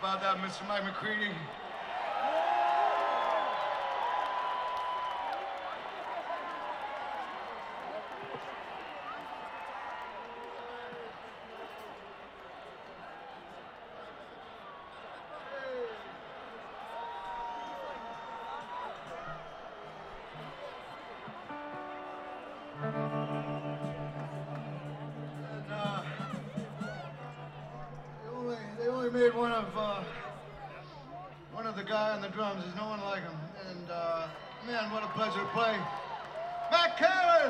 about that, Mr. Mike McCready. They only made one of the guy on the drums. There's no one like him. And man, what a pleasure to play. Matt Cameron!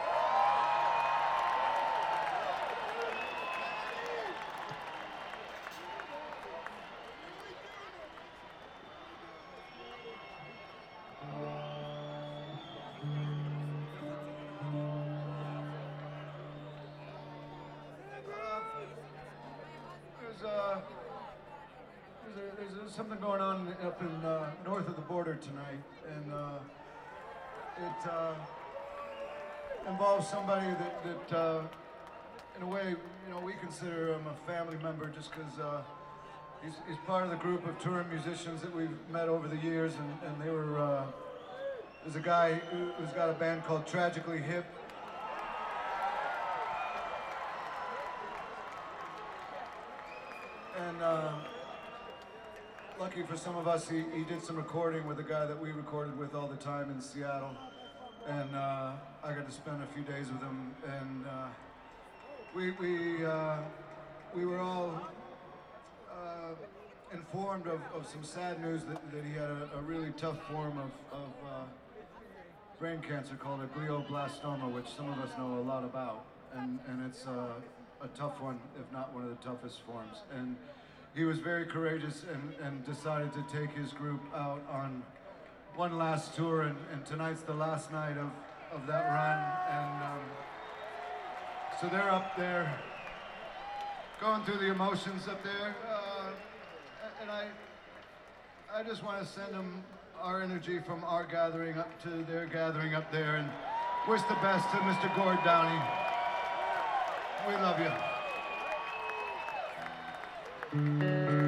There's something going on up in north of the border tonight, and it involves somebody that in a way, you know, we consider him a family member just because he's part of the group of touring musicians that we've met over the years, and they were, there's a guy who's got a band called Tragically Hip. And lucky for some of us, he did some recording with a guy that we recorded with all the time in Seattle. And I got to spend a few days with him. And we were all informed of some sad news that he had a really tough form of brain cancer called a glioblastoma, which some of us know a lot about. And it's a tough one, if not one of the toughest forms. And he was very courageous and decided to take his group out on one last tour, and tonight's the last night of that run. And so they're up there going through the emotions up there. And I just want to send them our energy from our gathering up to their gathering up there, and wish the best to Mr. Gord Downie. We love you.